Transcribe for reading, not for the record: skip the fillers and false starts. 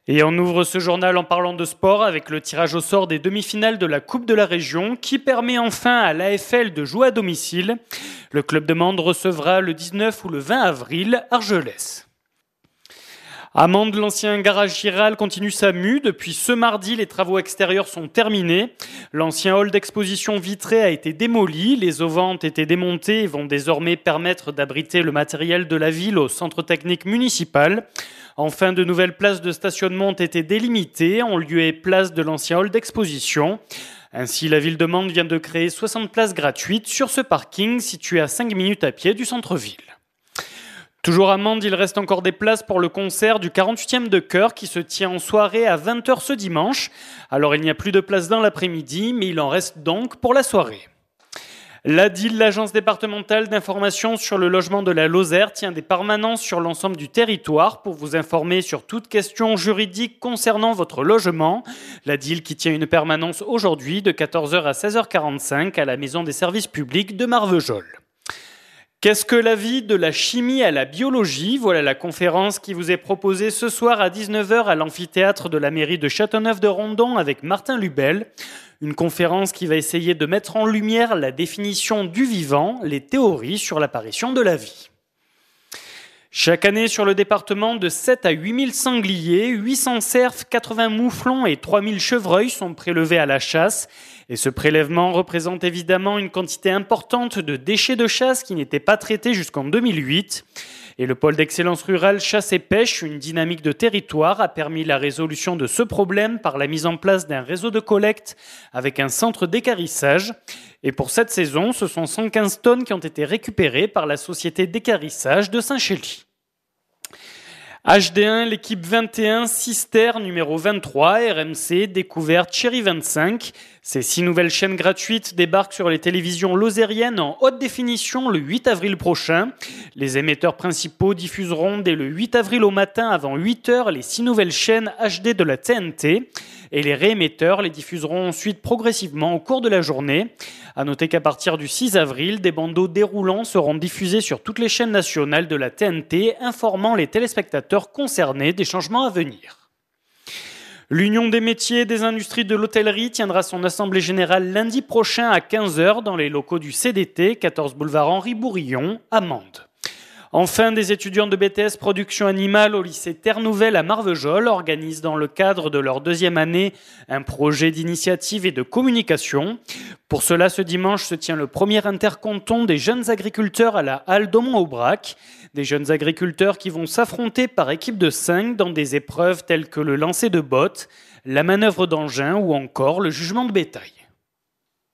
Et on ouvre ce journal en parlant de sport avec le tirage au sort des demi-finales de la Coupe de la Région qui permet enfin à l'AFL de jouer à domicile. Le club de Mende recevra le 19 ou le 20 avril Argelès. À Mende, l'ancien garage Giral continue sa mue. Depuis ce mardi, les travaux extérieurs sont terminés. L'ancien hall d'exposition vitré a été démoli. Les auvents ont été démontés et vont désormais permettre d'abriter le matériel de la ville au centre technique municipal. Enfin, de nouvelles places de stationnement ont été délimitées en lieu et place de l'ancien hall d'exposition. Ainsi, la ville de Mende vient de créer 60 places gratuites sur ce parking situé à 5 minutes à pied du centre-ville. Toujours à Mende, il reste encore des places pour le concert du 48e de chœur qui se tient en soirée à 20h ce dimanche. Alors il n'y a plus de place dans l'après-midi, mais il en reste donc pour la soirée. L'ADIL, l'agence départementale d'information sur le logement de la Lozère, tient des permanences sur l'ensemble du territoire pour vous informer sur toute question juridique concernant votre logement. L'ADIL qui tient une permanence aujourd'hui de 14h à 16h45 à la Maison des services publics de Marvejols. Qu'est-ce que la vie de la chimie à la biologie ? Voilà la conférence qui vous est proposée ce soir à 19h à l'amphithéâtre de la mairie de Châteauneuf-de-Rondon avec Martin Lubel. Une conférence qui va essayer de mettre en lumière la définition du vivant, les théories sur l'apparition de la vie. Chaque année sur le département, de 7 à 8 000 sangliers, 800 cerfs, 80 mouflons et 3 000 chevreuils sont prélevés à la chasse. Et ce prélèvement représente évidemment une quantité importante de déchets de chasse qui n'étaient pas traités jusqu'en 2008. Et le pôle d'excellence rurale chasse et pêche, une dynamique de territoire, a permis la résolution de ce problème par la mise en place d'un réseau de collecte avec un centre d'équarrissage. Et pour cette saison, ce sont 115 tonnes qui ont été récupérées par la société d'équarrissage de Saint-Chély. HD1, l'équipe 21, Sister numéro 23, RMC, découverte Chéri 25. Ces 6 nouvelles chaînes gratuites débarquent sur les télévisions lozériennes en haute définition le 8 avril prochain. Les émetteurs principaux diffuseront dès le 8 avril au matin avant 8h les 6 nouvelles chaînes HD de la TNT. Et les réémetteurs les diffuseront ensuite progressivement au cours de la journée. À noter qu'à partir du 6 avril, des bandeaux déroulants seront diffusés sur toutes les chaînes nationales de la TNT, informant les téléspectateurs concernés des changements à venir. L'Union des métiers et des industries de l'hôtellerie tiendra son assemblée générale lundi prochain à 15h dans les locaux du CDT, 14 boulevard Henri Bourillon, à Mende. Enfin, des étudiants de BTS Production Animale au lycée Terre Nouvelle à Marvejols organisent dans le cadre de leur 2e année un projet d'initiative et de communication. Pour cela, ce dimanche se tient le premier intercanton des jeunes agriculteurs à la halle d'Aumont-Aubrac. Des jeunes agriculteurs qui vont s'affronter par équipe de 5 dans des épreuves telles que le lancer de bottes, la manœuvre d'engin ou encore le jugement de bétail.